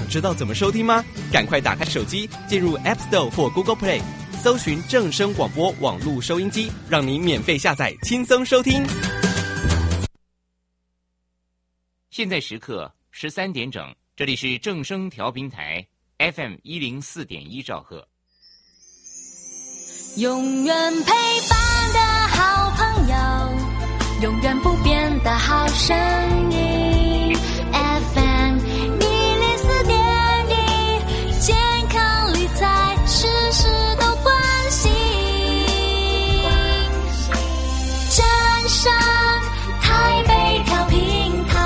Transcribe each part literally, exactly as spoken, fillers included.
知道怎么收听吗？赶快打开手机，进入 App Store 或 Google Play， 搜寻正声广播网络收音机，让你免费下载，轻松收听。 现在时刻十三点整，这里是正声调频台 F M 一零四点一兆赫。 永远陪伴的好朋友，永远不变的好声音 F M 一零四点一，健康理财事事都关心，正声台北调频台。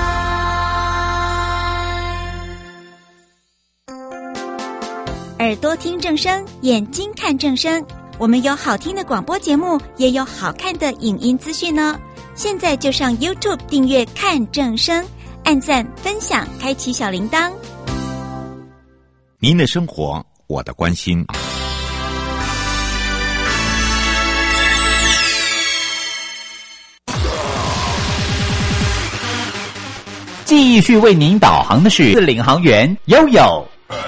耳朵听正声，眼睛看正声，我们有好听的广播节目，也有好看的影音资讯呢。现在就上 YouTube 订阅看正声，按赞分享，开启小铃铛。 您的生活，我的关心。 继续为您导航的是领航员悠悠。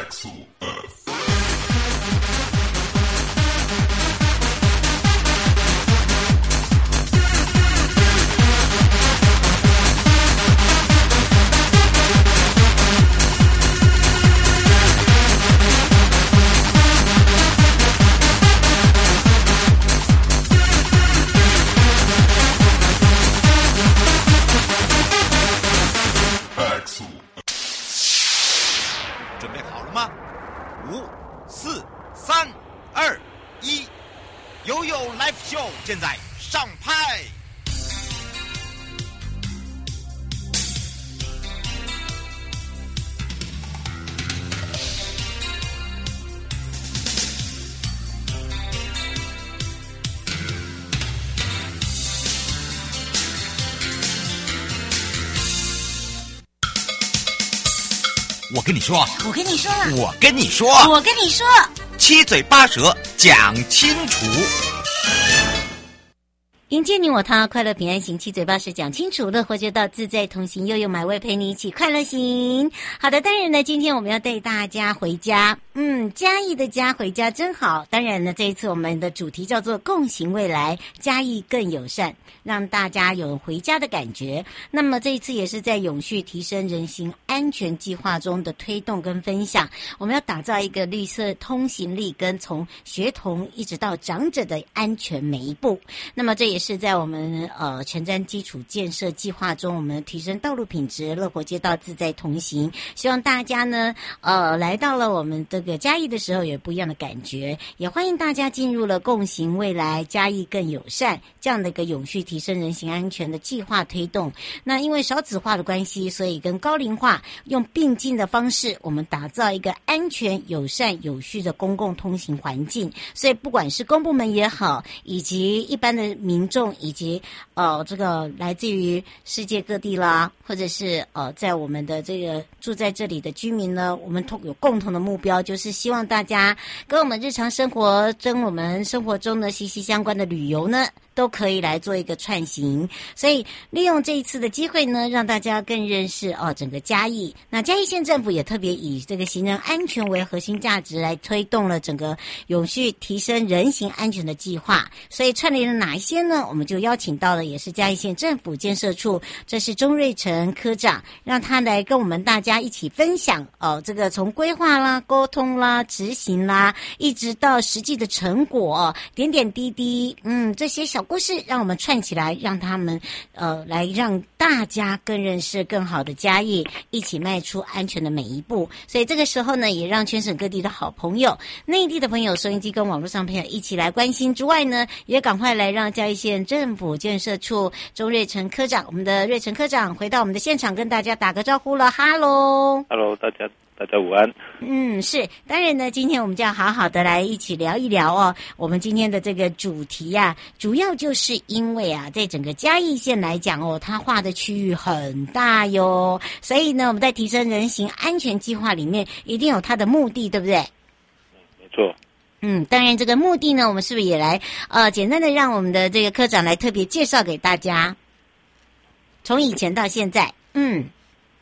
现在上拍。我跟你说， 我跟你说了， 我跟你说， 我跟你说， 七嘴八舌讲清楚。 迎接你我他，快乐平安行，七嘴八舌讲清楚，乐活街道自在同行，悠悠买位陪你一起快乐行。好的，当然呢，今天我们要带大家回家，嗯，嘉义的家回家真好。当然呢，这一次我们的主题叫做共行未来，嘉义更友善，让大家有回家的感觉。那么这一次也是在永续提升人行安全计划中的推动跟分享，我们要打造一个绿色通行力跟从学童一直到长者的安全每一步。那么这也是在我们呃前瞻基础建设计划中，我们提升道路品质，乐活街道自在同行。希望大家呢呃来到了我们这个嘉义的时候有不一样的感觉，也欢迎大家进入了共行未来嘉义更友善这样的一个永续提升人行安全的计划推动。那因为少子化的关系，所以跟高龄化用并进的方式，我们打造一个安全友善有序的公共通行环境。所以不管是公部门也好，以及一般的民众，以及呃这个来自于世界各地啦，或者是呃在我们的这个住在这里的居民呢，我们有共同的目标，就是希望大家跟我们日常生活跟我们生活中的息息相关的旅游呢都可以来做一个串行。所以利用这一次的机会呢，让大家更认识哦整个嘉义。那嘉义县政府也特别以这个行人安全为核心价值，来推动了整个永续提升人行安全的计划。所以串联了哪一些呢？我们就邀请到了也是嘉义县政府建设处，这是钟瑞成科长，让他来跟我们大家一起分享哦这个从规划啦、沟通啦、执行啦，一直到实际的成果、哦、点点滴滴，嗯这些小故事让我们串起来，让他们呃来让大家更认识更好的嘉义，一起迈出安全的每一步。所以这个时候呢，也让全省各地的好朋友、内地的朋友、收音机跟网络上朋友一起来关心之外呢，也赶快来让嘉义县政府建设处钟瑞成科长，我们的瑞成科长回到我们的现场跟大家打个招呼了。哈喽 Hello 大家大家午安。 嗯，是，当然呢，今天我们就要好好的来一起聊一聊哦。我们今天的这个主题呀、啊，主要就是因为啊，在整个嘉义县来讲哦，它划的区域很大哟，所以呢，我们在提升人行安全计划里面，一定有它的目的，对不对？ 嗯，没错。 嗯，当然这个目的呢，我们是不是也来呃，简单的让我们的这个科长来特别介绍给大家？从以前到现在，嗯。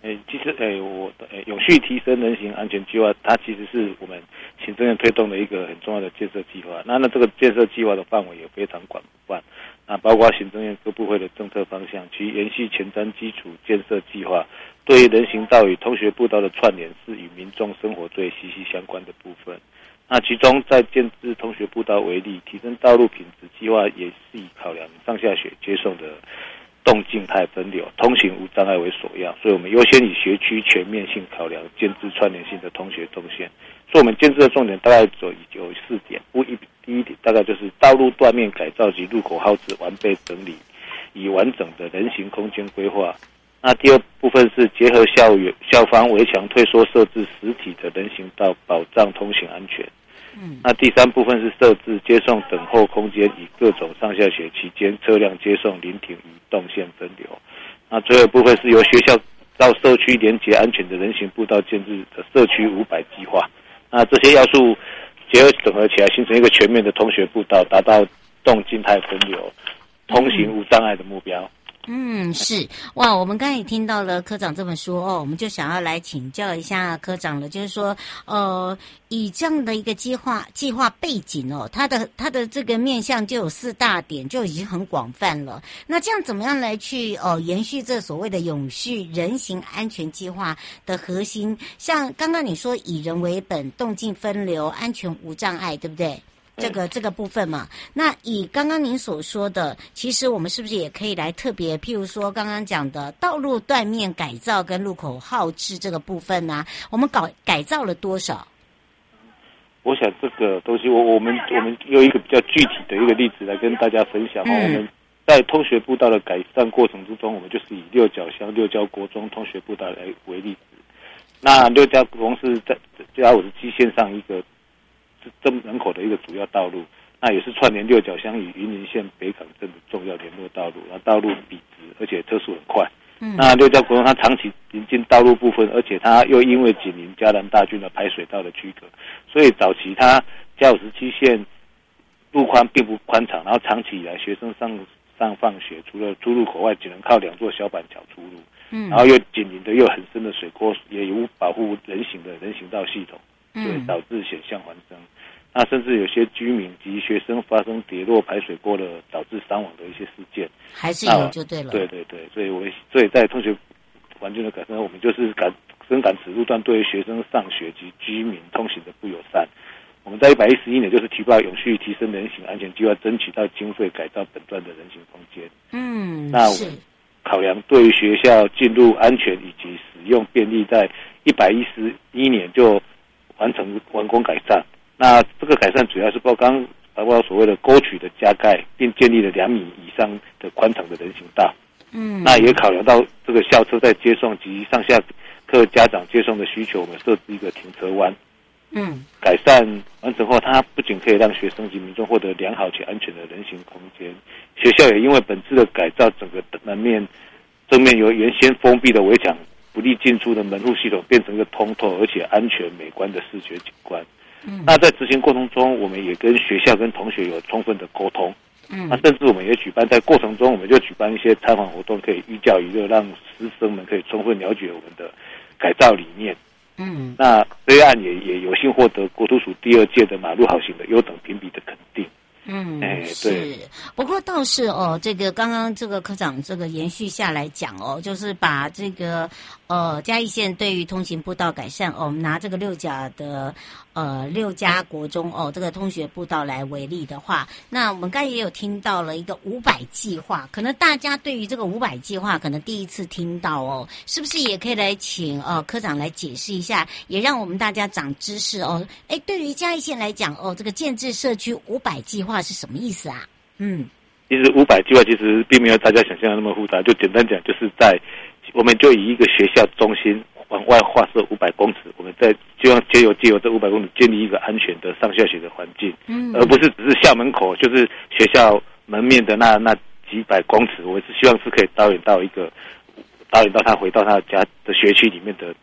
诶，其实诶，我诶永续提升人行安全计划，它其实是我们行政院推动的一个很重要的建设计划。那那这个建设计划的范围也非常广泛，那包括行政院各部会的政策方向，其延续前瞻基础建设计划，对于人行道与通学步道的串联是与民众生活最息息相关的部分。那其中在建制通学步道为例，提升道路品质计划也是以考量上下学接送的动静态分流、通行无障碍为首要，所以我们优先以学区全面性考量建制串联性的通学动线。所以我们建制的重点大概有有四点，不一第一点大概就是道路断面改造及入口号志完备整理，以完整的人行空间规划。那第二部分是结合校园校方围墙退缩设置实体的人行道，保障通行安全。嗯，那第三部分是设置接送等候空间，以各种上下学期间车辆接送临停移动线分流。那最后一部分是由学校到社区连结安全的人行步道建制的社区五百计划。那这些要素结合整合起来，形成一个全面的通学步道，达到动静态分流、通行无障碍的目标。 嗯，是哇，我们刚才也听到了科长这么说哦，我们就想要来请教一下科长了，就是说，呃，以这样的一个计划计划背景哦，它的它的这个面向就有四大点，就已经很广泛了。那这样怎么样来去哦延续这所谓的永续人行安全计划的核心？像刚刚你说以人为本、动静分流、安全无障碍，对不对？这个这个部分嘛，那以刚刚您所说的，其实我们是不是也可以来特别，譬如说刚刚讲的道路断面改造跟路口号志这个部分呢、啊，我们搞改造了多少？ 我想这个东西，我我们我们有一个比较具体的一个例子来跟大家分享。嗯、我们在通学步道的改善过程之中，我们就是以六角乡六交国中通学步道来为例子。那六交国中是在嘉五十七线上一个这人口的一个主要道路，那也是串联六角乡与云林县北港镇的重要联络道路。那道路笔直，而且车速很快。嗯、那六交国中它长期临近道路部分，而且它又因为紧邻嘉南大郡的排水道的区隔，所以早期它嘉五十七线路宽并不宽敞，然后长期以来学生上上放学，除了出入口外，只能靠两座小板桥出入。嗯，然后又紧邻的又很深的水沟，也无保护人行的人行道系统。就会导致险象环生，那甚至有些居民及学生发生跌落排水沟的导致伤亡的一些事件， 还是有就对了。 对对对，所以我所以在通学环境的改善，我们就是感深感此路段对于学生上学及居民通行的不友善。我们在一百一十一年就是提报永续提升人行安全计划，争取到经费改造本段的人行空间。嗯，那我们考量对于学校进入安全以及使用便利，在一百一十一年就完成完工改善。那这个改善主要是包括包括所谓的沟渠的加盖，并建立了两米以上的宽敞的人行道。嗯，那也考量到这个校车在接送及上下课家长接送的需求，我们设置一个停车弯。嗯，改善完成后，它不仅可以让学生及民众获得良好且安全的人行空间，学校也因为本次的改造，整个门面正面由原先封闭的围墙不利进出的门户系统变成一个通透而且安全美观的视觉景观。嗯，那在执行过程中，我们也跟学校跟同学有充分的沟通。嗯，那甚至我们也举办在过程中，我们就举办一些参访活动，可以寓教于乐，让师生们可以充分了解我们的改造理念。嗯，那这一案也也有幸获得国土署第二届的马路好行的优等评比的肯定。嗯，哎，对。 不过倒是哦，这个刚刚这个科长这个延续下来讲哦，就是把这个呃嘉义县对于通行步道改善哦，我们拿这个六甲的呃六家国中哦这个通学步道来为例的话，那我们刚才也有听到了一个五百计划，可能大家对于这个五百计划可能第一次听到哦，是不是也可以来请呃科长来解释一下，也让我们大家长知识哦？哎，对于嘉义县来讲哦，这个建制社区五百计划是什么意思啊？嗯， 其实五百计划其实并没有大家想象的那么复杂，就简单讲，就是在我们就以一个学校中心往外划设五百公尺，我们在希望借由借由这五百公尺建立一个安全的上下学的环境，嗯，而不是只是校门口就是学校门面的那那几百公尺，我是希望是可以导引到一个导引到他回到他家的学区里面的的。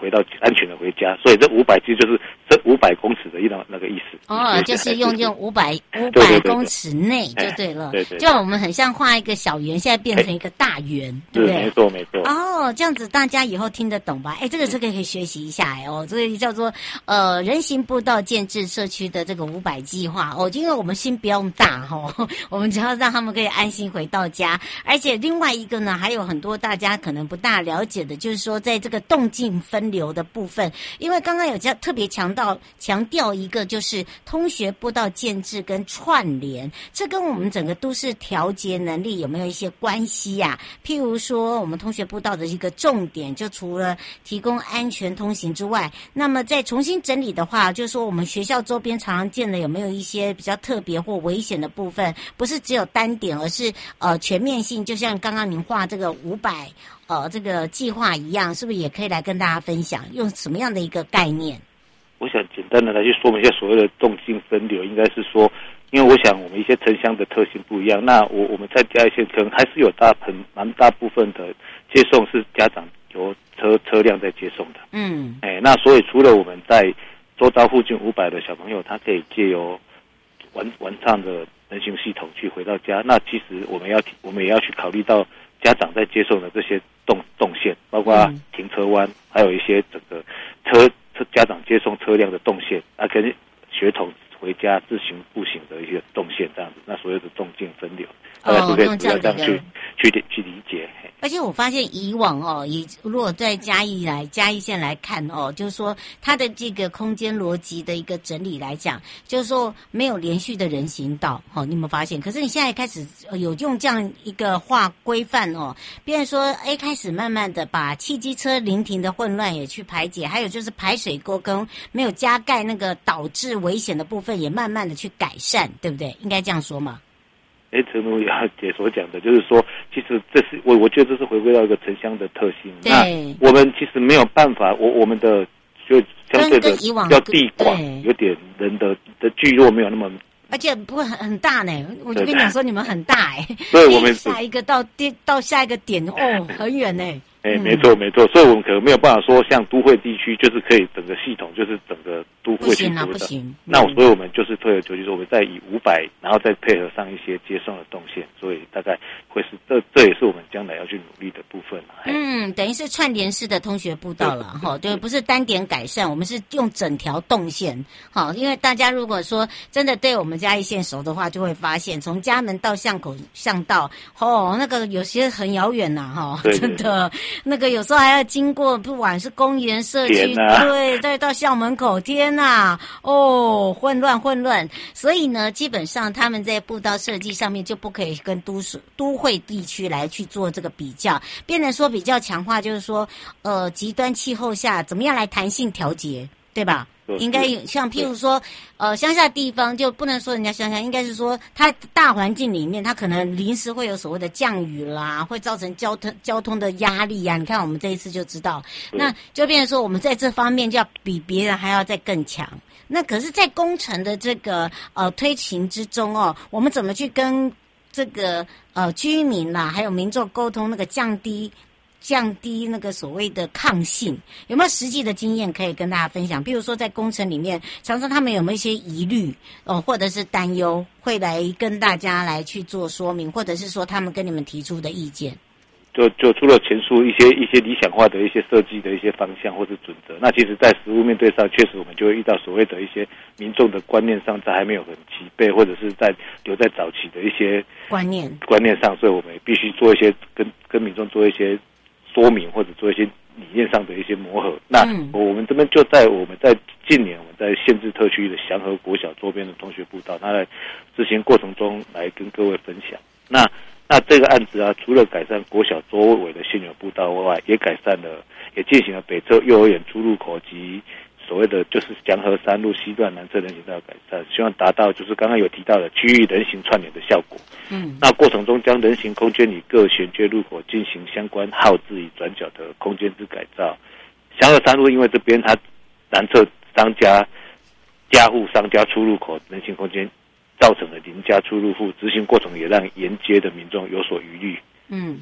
回到安全的回家。所以这五百其实就是这五百公尺的一那个意思。 哦，就是用用五百五百公尺内就对了。 对 对, 对, 对， 就我们很像画一个小圆，现在变成一个大圆，对不对？ 没错没错。 哦，这样子大家以后听得懂吧？哎，这个这个可以学习一下哎哦，这个叫做呃人行步道建制社区的这个五百计划哦，因为我们心不用大哈、哦，我们只要让他们可以安心回到家。而且另外一个呢，还有很多大家可能不大了解的，就是说在这个动静分流的部分，因为刚刚有特别强调强调一个就是通学步道建制跟串联，这跟我们整个都市调节能力有没有一些关系呀、啊？譬如说我们通学步道的一个重点，就除了提供安全通行之外，那么再重新整理的话，就是说我们学校周边常常见的有没有一些比较特别或危险的部分，不是只有单点，而是呃全面性，就像刚刚您画这个五百呃这个计划一样，是不是也可以来跟大家分享，用什么样的一个概念？ 我想简单的来去说明一下所谓的动静分流，应该是说，因为我想我们一些城乡的特性不一样，那我我们在嘉义县可能还是有大很蛮大部分的接送是家长由车车辆在接送的，嗯，哎，那所以除了我们在周遭附近五百的小朋友，他可以借由完完善的人行系统去回到家，那其实我们要我们也要去考虑到家长在接送的这些动动线，包括停车弯，还有一些整个车。家长接送车辆的动线啊，跟学童回家自行步行的一些动线这样子，那所谓的动静分流，大概是可以这样去去去理解。 而且我发现以往哦，以如果在嘉义来嘉义县来看哦，就是说它的这个空间逻辑的一个整理来讲，就是说没有连续的人行道，哦，你有没有发现？可是你现在开始有用这样一个划规范哦，变成说，哎，开始慢慢的把汽机车临停的混乱也去排解，还有就是排水沟跟没有加盖那个导致危险的部分也慢慢的去改善，对不对？应该这样说吗？ 哎，陈如雅姐所讲的，就是说，其实这是我我觉得这是回归到一个城乡的特性。那我们其实没有办法，我我们的就相对的要地广，有点人的的聚落没有那么， 而且不会很很大呢。我就跟你讲说，你们很大哎， 所以我们下一个到到下一个点哦，很远呢。 哎、欸，没错没错，所以我们可能没有办法说像都会地区，就是可以整个系统就是整个都会去做的。 不行、啊、 那我所以我们就是退而求其次，我们再以五百，然后再配合上一些接送的动线，所以大概会是这这也是我们将来要去努力的部分。 嗯，等于是串联式的通学步道了哈，对，不是单点改善，我们是用整条动线。好，因为大家如果说真的对我们嘉义县熟的话，就会发现从家门到巷口巷道，哦，那个有些很遥远呐，哈，真的。那个有时候还要经过，不管是公园社区，啊、对，再到校门口，天哪，哦，混乱混乱。所以呢，基本上他们在步道设计上面就不可以跟都市都会地区来去做这个比较，变成说比较强化，就是说，呃，极端气候下怎么样来弹性调节，对吧？应该有像譬如说，呃，乡下地方就不能说人家乡下，应该是说它大环境里面，它可能临时会有所谓的降雨啦，会造成交通交通的压力啊。你看我们这一次就知道，那就变成说我们在这方面就要比别人还要再更强。那可是，在工程的这个呃推行之中哦，我们怎么去跟这个呃居民啦，还有民众沟通，那个降低。降低那个所谓的抗性，有没有实际的经验可以跟大家分享？比如说在工程里面，常常他们有没有一些疑虑哦，或者是担忧，会来跟大家来去做说明，或者是说他们跟你们提出的意见？ 就就除了前述一些一些理想化的一些设计的一些方向或是准则，那其实在实务面对上，确实我们就会遇到所谓的一些民众的观念上，在还没有很齐备，或者是在留在早期的一些观念观念上，所以我们也必须做一些跟跟民众做一些说明，或者做一些理念上的一些磨合。那我们这边就在我们在近年我们在县治特区的祥和国小周边的同学步道，它在执行过程中来跟各位分享。那那这个案子啊，除了改善国小周围的现有步道外，也改善了，也进行了北侧幼儿园出入口及所谓的就是祥和山路西段南侧人行道改善，希望达到就是刚刚有提到的区域人行串联的效果。嗯，那过程中将人行空间里各衔接路口进行相关号志与转角的空间之改造。祥和山路因为这边它南侧商家家户商家出入口人行空间造成了邻家出入户，执行过程也让沿街的民众有所疑虑。嗯，哎，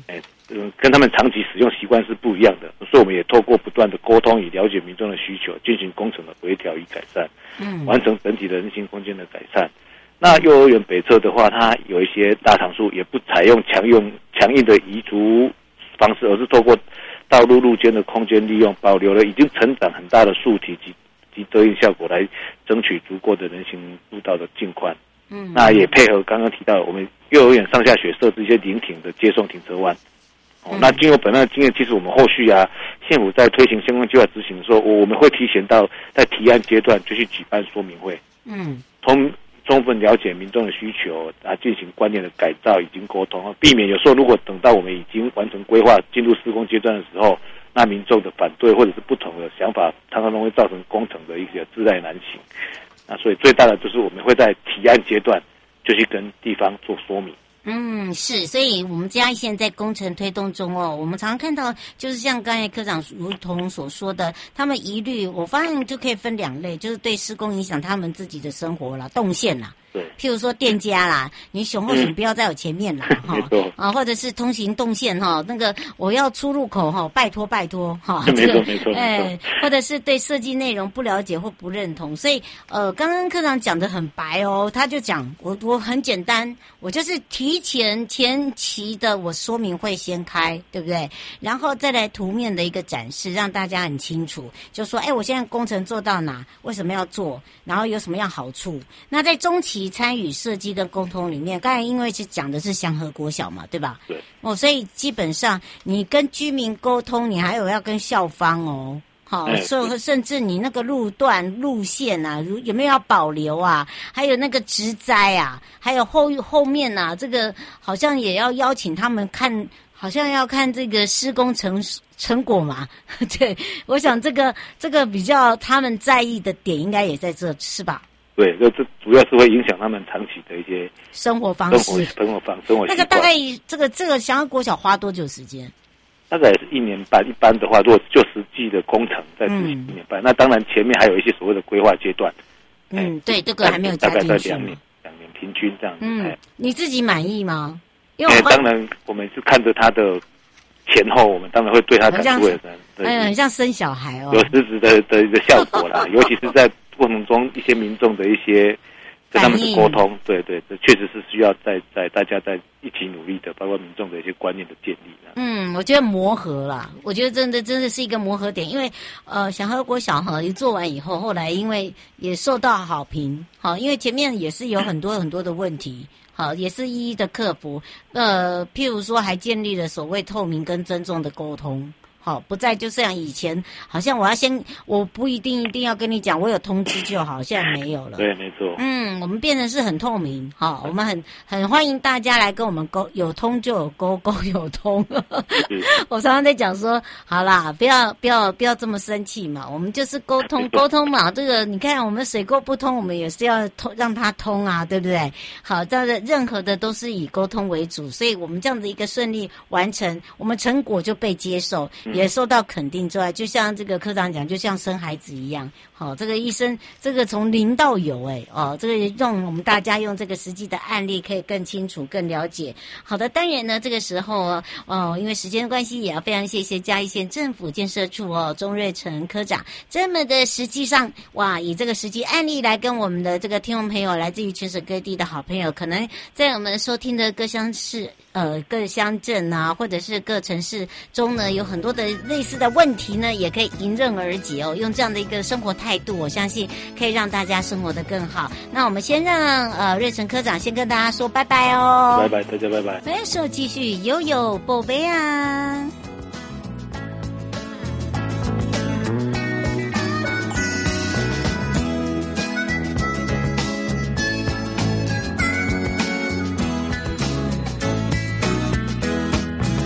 嗯，跟他们长期使用习惯是不一样的，所以我们也透过不断的沟通，以了解民众的需求，进行工程的微调与改善，嗯，完成整体的人行空间的改善。那幼儿园北侧的话，它有一些大场树，也不采用强用强硬的移除方式，而是透过道路路间的空间利用，保留了已经成长很大的树体及及遮阴效果，来争取足够的人行步道的径宽。嗯，那也配合刚刚提到，我们幼儿园上下学设置一些临停的接送停车弯。哦，那经过本案的经验，其实我们后续啊，县府在推行相关计划执行的时候，我们会提前到在提案阶段就去举办说明会。嗯，从充分了解民众的需求啊，进行观念的改造，已经沟通，避免有时候如果等到我们已经完成规划进入施工阶段的时候，那民众的反对或者是不同的想法，常常都会造成工程的一些窒碍难行。那所以最大的就是我们会在提案阶段就去跟地方做说明。 嗯，是，所以我们嘉义县在工程推动中哦，我们常常看到，就是像刚才科长如同所说的，他们一律我发现就可以分两类，就是对施工影响他们自己的生活啦、动线啦。对，譬如说店家啦，你雄厚请不要在我前面啦，哈、嗯，啊，或者是通行动线哈，那个我要出入口哈，拜托拜托哈， 没错没错， 哎，或者是对设计内容不了解或不认同，所以呃，刚刚科长讲得很白哦，他就讲我我很简单，我就是提前前期的我说明会先开，对不对？然后再来图面的一个展示，让大家很清楚，就说哎，我现在工程做到哪，为什么要做，然后有什么样好处？那在中期参与设计跟沟通里面，刚才因为是讲的是祥和国小嘛，对吧？对。哦，所以基本上你跟居民沟通，你还有要跟校方哦，好、哦，甚、欸、甚至你那个路段路线啊，如有没有要保留啊？还有那个植栽啊，还有后后面啊，这个好像也要邀请他们看，好像要看这个施工成成果嘛。对，我想这个这个比较他们在意的点，应该也在这，是吧？ 对，这这主要是会影响他们长期的一些生活方式、 生活方生活习惯。 那个大概这个这个祥和国小花多久时间？ 大概也是一年半。一般的话，如果就实际的工程在执行一年半，嗯、那当然前面还有一些所谓的规划阶段。 嗯，对，这个还没有加进去。 大概在两年，两年平均这样子。 嗯，你自己满意吗？因为我当然我们是看着他的前后，我们当然会对他感触很深。 哎呀，很像生小孩哦， 有实质的的一个效果啦，尤其是在过程中一些民众的一些跟他们的沟通，对对，这确实是需要在在大家在一起努力的，包括民众的一些观念的建立。 嗯，我觉得磨合啦，我觉得真的真的是一个磨合点，因为呃，祥和国小哈一做完以后，后来因为也受到好评，好，因为前面也是有很多很多的问题。好，也是一一的克服。呃，譬如说，还建立了所谓透明跟尊重的沟通。好，不再就像以前，好像我要先，我不一定一定要跟你讲，我有通知就好，现在没有了。 对，没错。 嗯，我们变成是很透明，好，我们很很欢迎大家来跟我们沟，有通就有沟，沟有通。我常常在讲说，好啦，不要不要不要这么生气嘛，我们就是沟通沟通嘛。这个你看，我们水沟不通，我们也是要通让它通啊，对不对？好，这个任何的都是以沟通为主，所以我们这样子一个顺利完成，我们成果就被接受。也受到肯定之外，就像这个科长讲，就像生孩子一样，好、哦，这个医生这个从零到有，哎，哦，这个让我们大家用这个实际的案例可以更清楚、更了解。好的，当然呢，这个时候哦，因为时间关系，也要非常谢谢嘉义县政府建设处哦钟瑞成科长这么的实际上哇，以这个实际案例来跟我们的这个听众朋友，来自于全省各地的好朋友，可能在我们收听的各乡市。呃，各乡镇啊，或者是各城市中呢，有很多的类似的问题呢，也可以迎刃而解哦。用这样的一个生活态度，我相信可以让大家生活得更好。那我们先让呃瑞成科长先跟大家说拜拜哦， 拜拜，大家拜拜。 回首继续悠悠宝贝啊。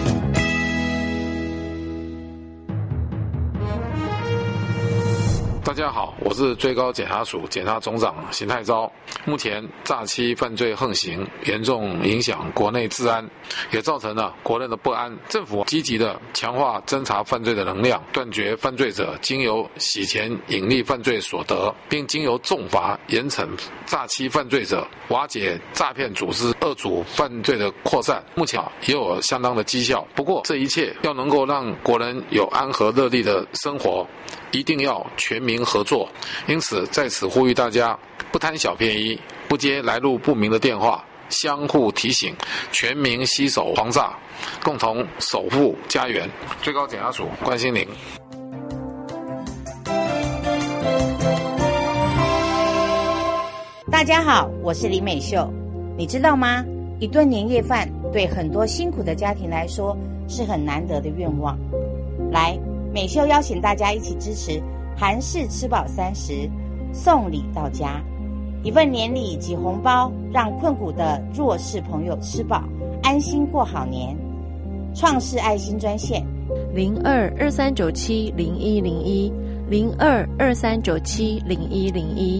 大家好，我是最高检察署检察总长邢泰钊。目前诈欺犯罪横行，严重影响国内治安，也造成了国人的不安。政府积极的强化侦查犯罪的能量，断绝犯罪者经由洗钱隐匿犯罪所得，并经由重罚严惩诈欺犯罪者，瓦解诈骗组织，遏阻犯罪的扩散。目前也有相当的绩效。不过这一切要能够让国人有安和乐利的生活，一定要全民合作。因此在此呼吁大家，不贪小便宜，不接来路不明的电话，相互提醒，全民携手防诈，共同守护家园。最高检察署关心您。 大家好，我是李美秀。你知道吗？一顿年夜饭对很多辛苦的家庭来说是很难得的愿望。来，美秀邀请大家一起支持韩式吃饱三十，送礼到家，一份年礼及红包，让困苦的弱势朋友吃饱，安心过好年。创世爱心专线零二二三九七零一零一零二二三九七零一零一。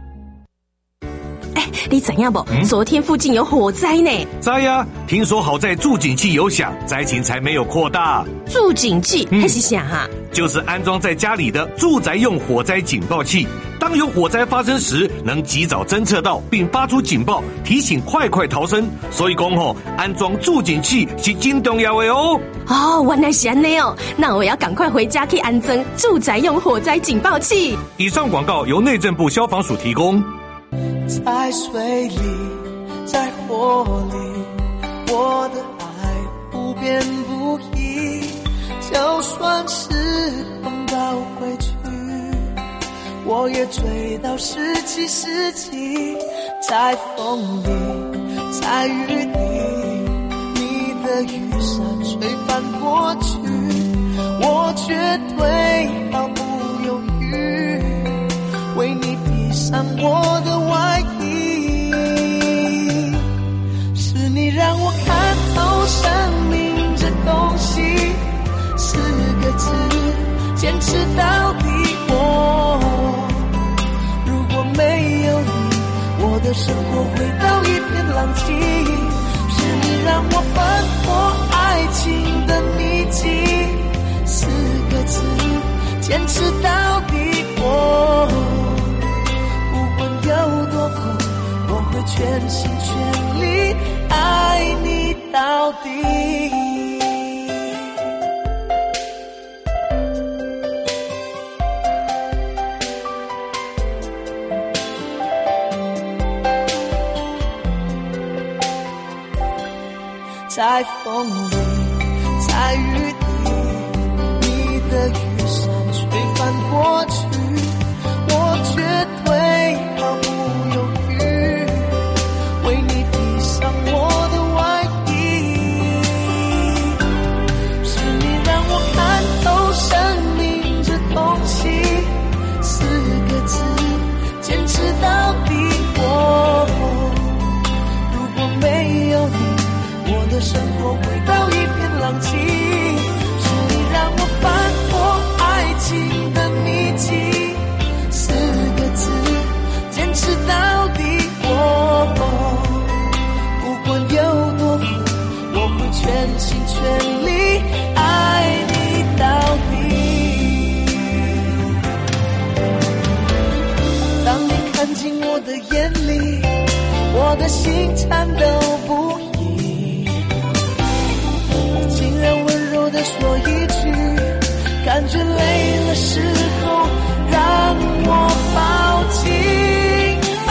你怎样不？嗯、昨天附近有火灾呢。 灾呀、啊！听说好在助警器有响，灾情才没有扩大。 助警器还是响啊？ 就是安装在家里的住宅用火灾警报器，当有火灾发生时，能及早侦测到并发出警报，提醒快快逃生。所以讲吼，安装助警器是真重要的哦。 哦，原来是这样哦，那我要赶快回家去安装住宅用火灾警报器。 以上广告由内政部消防署提供。 在水里，在火里，我的爱不变不移。就算是碰到回去，我也追到十几世纪。在风里，在雨里，你的雨伞吹翻过去，我绝对毫不犹豫为你披上我的外衣。是你让我看透生命这东西，四个字，坚持到底。我如果没有你，我的生活回到一片狼藉。是你让我翻破爱情的秘籍，四个字，坚持到底。我不管有多苦，我会全心全力爱你到底。在风里，在雨里，你的雨伞吹翻过去，我绝对毫不犹豫为你披上我的外衣。是你让我看透生命这东西，四个字，坚持到底。我如果没有你，我的生活回到一片狼藉。是你让我翻破爱情的秘籍，四个字，坚持到底。我不管有多苦，我会全心全力爱你到底。当你看进我的眼里，我的心颤抖不已，温柔地说一句，感觉累了时候让我抱紧。啊，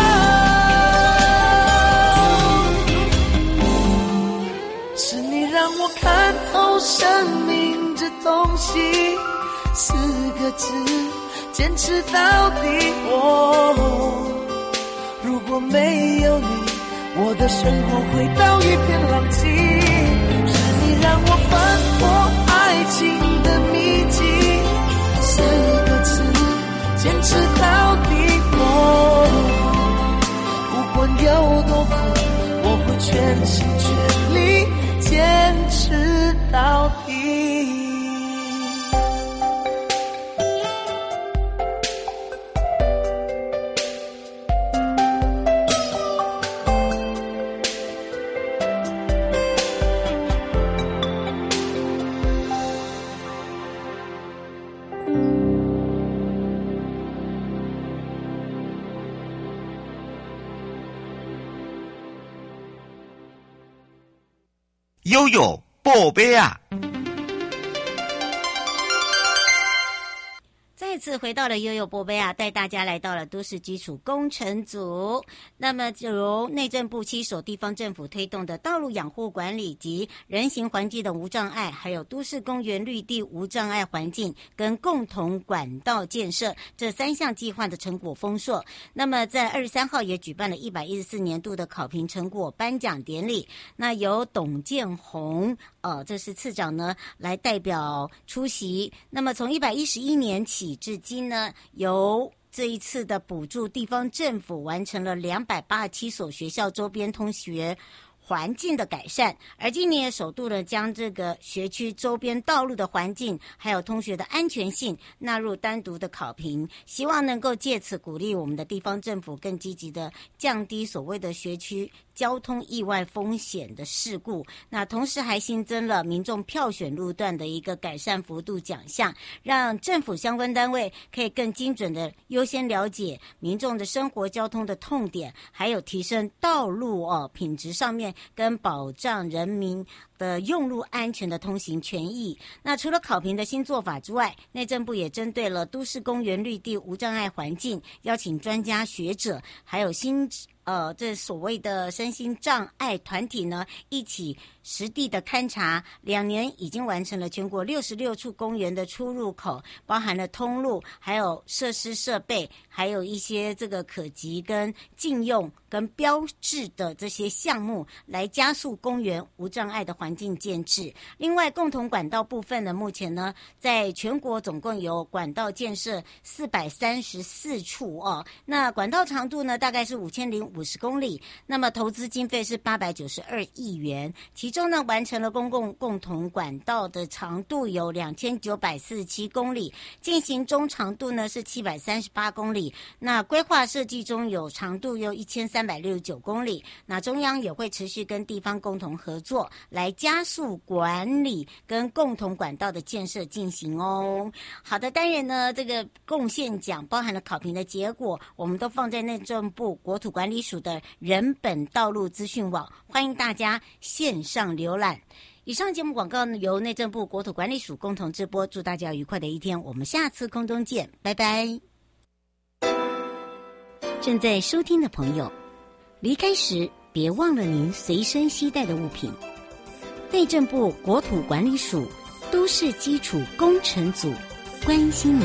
是你让我看透生命这东西，四个字，坚持到底。我如果没有你，我的生活回到一片狼藉。让我翻破爱情的秘籍，四个字，坚持到底。我不管有多苦，我会全心全力坚持到底。 悠悠宝贝啊！ 再次回到了悠悠波贝啊，带大家来到了都市基础工程组。那么就由内政部七所地方政府推动的道路养护管理及人行环境的无障碍，还有都市公园绿地无障碍环境跟共同管道建设这三项计划的成果丰硕。那么在二十三号也举办了一百一十四年度的考评成果颁奖典礼。那由董建宏呃，这是次长呢来代表出席。那么从一百一十一年起至今呢，由这一次的补助，地方政府完成了两百八十七所学校周边通学环境的改善，而今年也首度的将这个学区周边道路的环境还有通学的安全性纳入单独的考评，希望能够借此鼓励我们的地方政府更积极的降低所谓的学区交通意外风险的事故。那同时还新增了民众票选路段的一个改善幅度奖项，让政府相关单位可以更精准的优先了解民众的生活交通的痛点，还有提升道路哦品质上面跟保障人民的用路安全的通行权益。那除了考评的新做法之外，内政部也针对了都市公园绿地无障碍环境，邀请专家学者还有新呃，这所谓的身心障碍团体呢，一起实地的勘察，两年已经完成了全国六十六处公园的出入口，包含了通路，还有设施设备，还有一些这个可及跟禁用跟标志的这些项目，来加速公园无障碍的环境建制。另外，共同管道部分呢，目前呢，在全国总共有管道建设四百三十四处哦，那管道长度呢，大概是五千零五十公里，那么投资经费是八百九十二亿元，其中呢完成了公共共同管道的长度有两千九百四十七公里，进行中长度呢是七百三十八公里，那规划设计中有长度有一千三百六十九公里，那中央也会持续跟地方共同合作，来加速管理跟共同管道的建设进行哦。好的，当然呢，这个贡献奖包含了考评的结果，我们都放在内政部国土管理署的人本道路资讯网，欢迎大家线上浏览。以上节目广告由内政部国土管理署共同直播，祝大家愉快的一天，我们下次空中见，拜拜。正在收听的朋友，离开时别忘了您随身携带的物品。内政部国土管理署都市基础工程组关心您。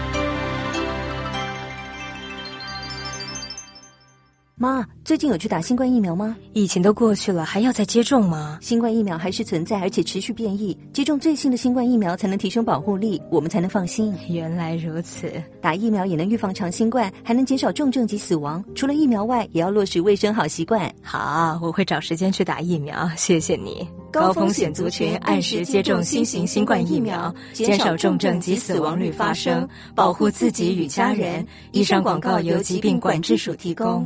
妈，最近有去打新冠疫苗吗？ 疫情都过去了，还要再接种吗？ 新冠疫苗还是存在，而且持续变异，接种最新的新冠疫苗才能提升保护力，我们才能放心。 原来如此， 打疫苗也能预防长新冠，还能减少重症及死亡。除了疫苗外，也要落实卫生好习惯。 好，我会找时间去打疫苗，谢谢你。高风险族群按时接种新型新冠疫苗，减少重症及死亡率发生，保护自己与家人。以上广告由疾病管制署提供。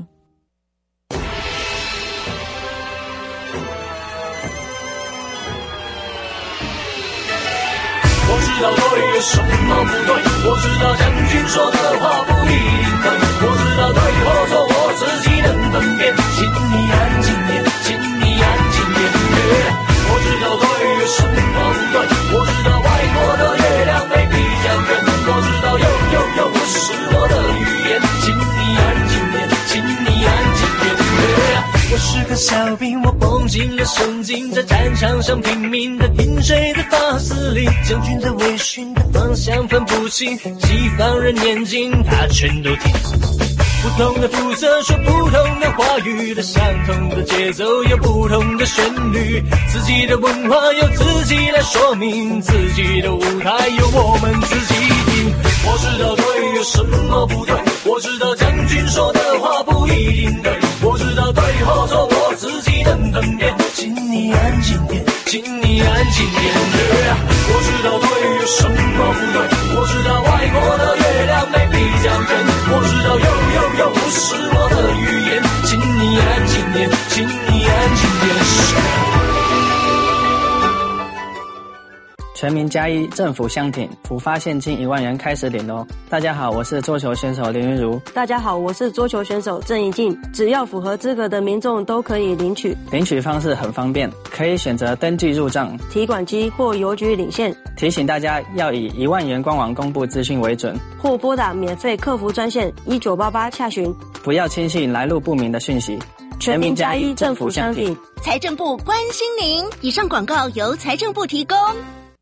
我知道对有什么不对，我知道将军说的话不一定对，我知道对或错我自己能分辨，请你安静点，请你安静点。我知道对有什么不对，我知道外国的月亮没比较圆，我知道有有有不是我的语言，请你安静点，请你安静点。我是个小兵，我绷紧了神经，在战场上拼命的听谁在发司令，将军在微醺的方向分不清，西方人眼睛他全都听。不同的肤色说不同的话语，的相同的节奏有不同的旋律，自己的文化由自己来说明，自己的舞台由我们自己听。我知道对有什么不对，我知道将军说的话不一定对，我知道对或错我自己能分辨，请你安静点，请你安静点。我知道对有什么不对，我知道外国的月亮没比较圆，我知道有有有不是我的语言，请你安静点，请你安静点。 全全民加一，政府相挺，普发现金一万元开始领哦。大家好，我是桌球选手林云如。 大家好，我是桌球选手郑怡静。只要符合资格的民众都可以领取。 领取方式很方便，可以选择登记入账、 提款机或邮局领现。 提醒大家要以一万元官网公布资讯为准， 或拨打免费客服专线一九八八洽询。 不要轻信来路不明的讯息。 全民加一，政府相挺。 财政部关心您。以上广告由财政部提供。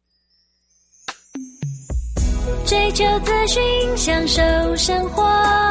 追求资讯，享受生活。